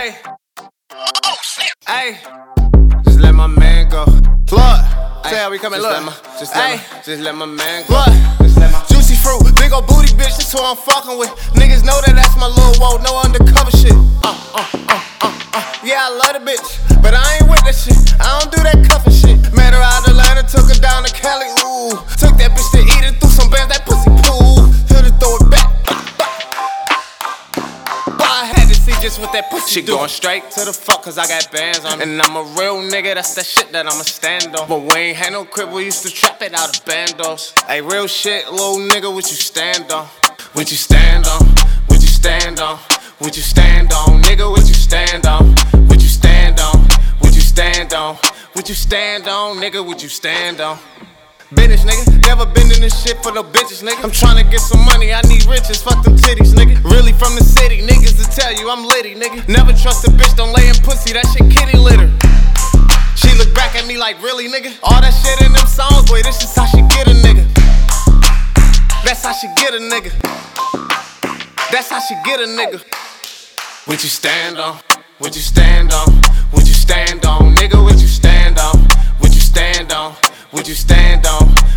Hey, hey, just let my man go. Plug. Say how we coming, look. Just let my man go. Juicy fruit, big ol' booty bitch, that's who I'm fucking with. Niggas know that that's my little woe, no undercover shit. Yeah, I love the bitch, but I ain't with that shit. I don't do that cuffin' shit. Met her out of Atlanta, took her down to Cali, ooh. Took that bitch to eat it, threw some bands, that pussy pool. Here to throw it back. I had to see just what that pussy She do. going straight to the fuck cause I got bands on me. And I'm a real nigga, that's that shit that I'ma stand on. But we ain't had no crib, we used to trap it out of bandos. Hey, real shit, little nigga, what you stand on? What you stand on? What you stand on? What you stand on? Nigga, what you stand on? What you stand on? What you stand on? What you stand on? Nigga, what you stand on? Business, nigga, never been in this shit for no bitches, nigga. I'm tryna get some money, I need riches, fuck them titties, nigga. Really from the city, niggas to tell you I'm litty, nigga. Never trust a bitch, don't lay in pussy, that shit kitty litter. She look back at me like, really, nigga? All that shit in them songs, boy, this is how she get a nigga. That's how she get a nigga. That's how she get a nigga. What you stand on? What you stand on? What you stand on? Nigga, what you stand on? What you stand on? What you stand on?